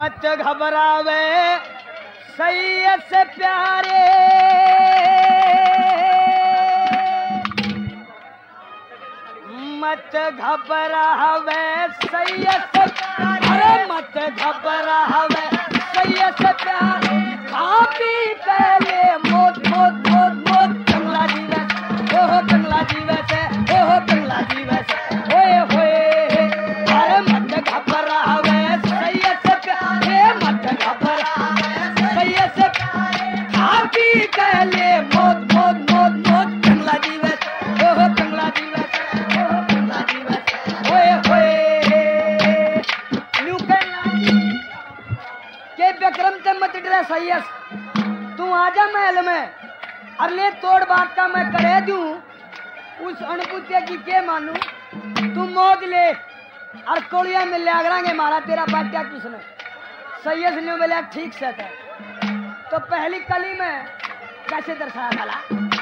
मत घबरावे सैयद से प्यारे, मत घबरावे सैयद से प्यारे, मत घबरावे सैयद से प्यारे। आपी पहले मोत मोत मोत मोत कंगला जी वैसे, ओहो कंगला जी वैसे, ओहो कंगला जी वैसे, ओए होए। अरे मत घबरावे सैयद से प्यारे, मत घबरावे सैयद से प्यारे। आपी पहले मोत मोत मोत मोत कंगला जी वैसे, ओहो कंगला जी वैसे, ओहो कंगला जी वैसे, ओए होए। न्यू के विक्रम से मत डरे सैयद, तू आजा महल में, अरले तोड़ बात का मैं करे दूं, उस अणपुत्य की के मानू। तू मौज ले और कोलिया में ले आगरांगे मारा तेरा बात्या किसने। सैयद ने बोला ठीक से था। तो पहली कली में कैसे दर्शाया भला,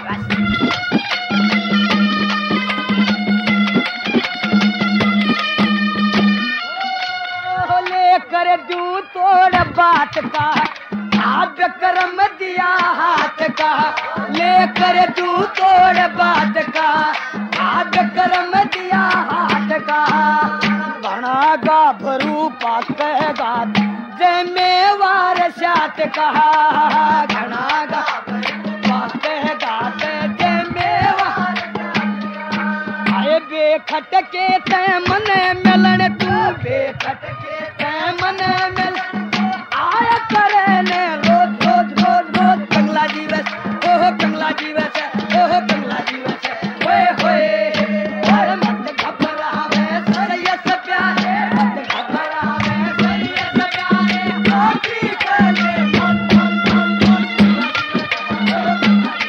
ले कर दूं तोड़ बात का, आप करम दिया हाथ का। लेकर दूं तोड़ बात का, आप करम दिया हाथ का। घना गाभरू पाकेगा जिम्मेवार साथ कहा, घना गाभरू पाकेगा जिम्मेवार। आए बेखट के तय मन मिलन तू, बेखट के तय मन मिलन आया करने रोज रोज रोज रोज कंगला जी वैसे, ओहो कंगला जी वैसे, ओहो कंगला जी वैसे, ओए होए। अरे मत घबरावे सैयद से प्यारे, मत घबरावे सैयद से प्यारे। आपी पहले मोत मोत मोत मोत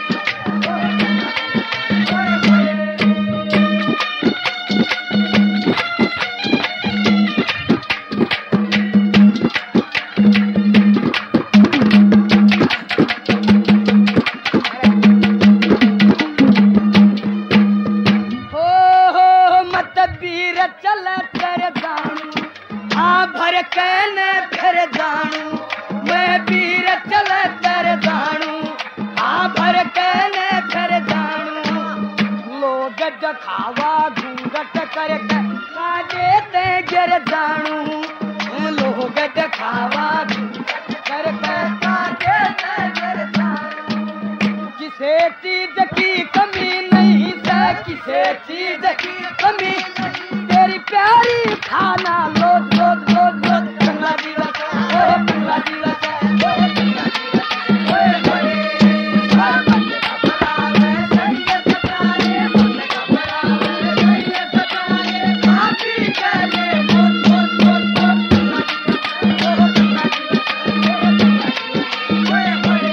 ओए होए। चल कर जानू आ भर कहने फिर जानू, मैं वीर चल कर जानू आ भर कहने फिर जानू। लोग दिखावा घूंघट करके काजे ते गिर जानू, लोग दिखावा घूंघट करके काजे ते गिर जानू। किसे चीज की कमी नहीं है, किसे चीज की कमी नहीं, तेरी प्यारी खाना रोज रोज रोज रोज कंगला जी वैसे, ओए कंगला जी वैसे, ओए कंगला जी वैसे, ओए होए। मत घबरावे सैयद से प्यारे, मत घबरावे सैयद से प्यारे। आपी पहले मोत मोत मोत मोत कंगला जी वैसे, ओहो कंगला जी वैसे, ओए होए।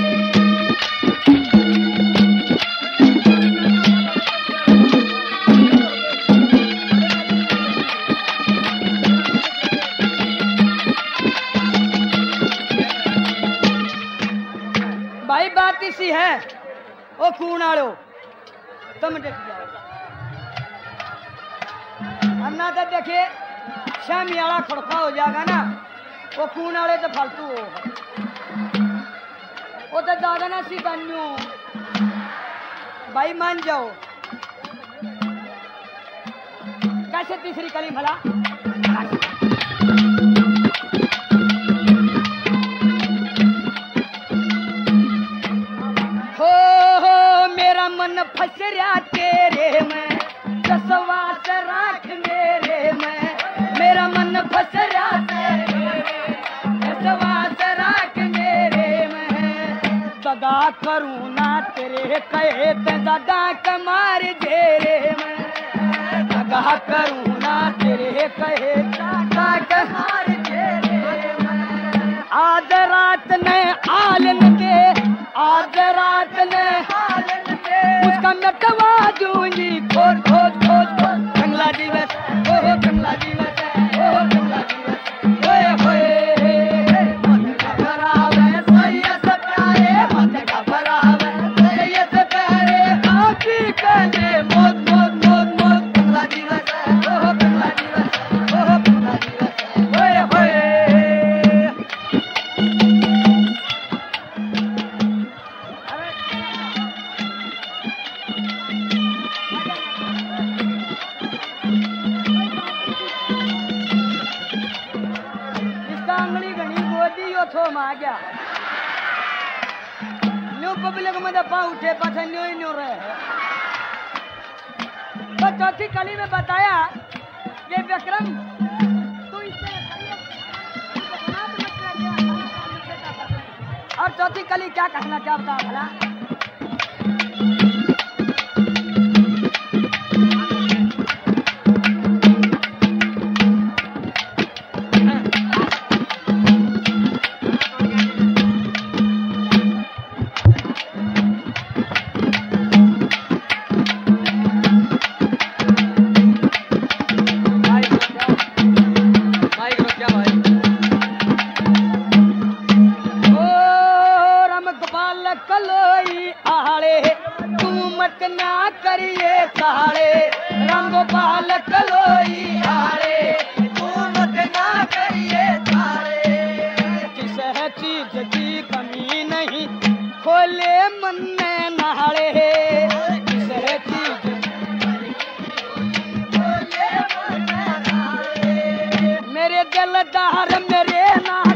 भाई बात इसी है, ओ कूणालो तुम देख जाओ, अन्ना तो देखिए शामियाड़ा खड़का हो जाएगा ना, वो कूणाले तो फालतू हो, वो तो ज्यादा ना सीतान्यू। भाई मान जाओ। कैसे तीसरी कली भला, मन फंस रहा तेरे में, जसवास राख मेरे में। मेरा मन फंस रहा तेरे में, जसवास राख मेरे में। दगा करूँ ना तेरे कहे ते दगा कमार जेरे में, दगा करूँ ना तेरे कहे दगा कमार जेरे में। आज रात ने आलन दे, आज रात ने आलन उसका नटवा दूंगी खोज खोज खोज खोज कंगला जी वैसे, ओहो कंगला जी वैसे, ओहो कंगला जी वैसे, ओए होए। मत घबरावे सैयद से प्यारे, मत घबरावे सैयद से प्यारे। आपी पहले मोत मोत मोत मोत कंगला जी वैसे, ओहो कंगला जी वैसे, ओहो कंगला जी वैसे, ओए होए। आंगली घनी गोदी यो थो मा गया न्यू पब्लिक में दफा उठे पाछे न्यू ही न्यू रहे। तो चौथी कली में बताया ये विक्रम तू इससे और चौथी कली क्या कहना चाहता भला? मेरे दिलदार मेरे ना